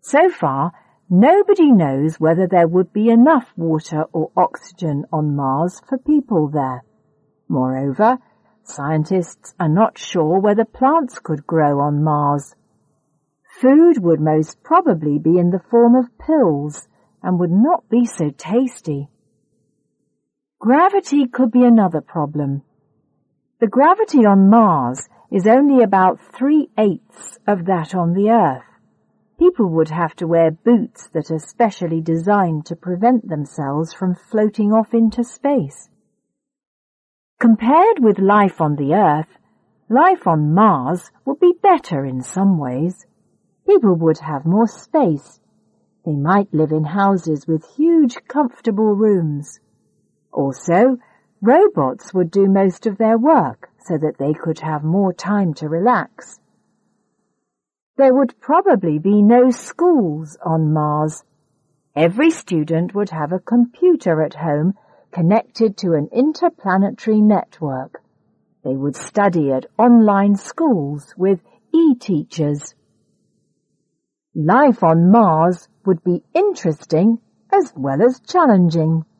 So far, nobody knows whether there would be enough water or oxygen on Mars for people there. Moreover, scientists are not sure whether plants could grow on Mars. Food would most probably be in the form of pills and would not be so tasty. Gravity could be another problem. The gravity on Mars is only about 3/8 of that on the Earth. People would have to wear boots that are specially designed to prevent themselves from floating off into space. Compared with life on the Earth, life on Mars would be better in some ways. People would have more space. They might live in houses with huge, comfortable rooms. Also, robots would do most of their work so that they could have more time to relax. There would probably be no schools on Mars. Every student would have a computer at home connected to an interplanetary network. They would study at online schools with e-teachers. Life on Mars would be interesting as well as challenging.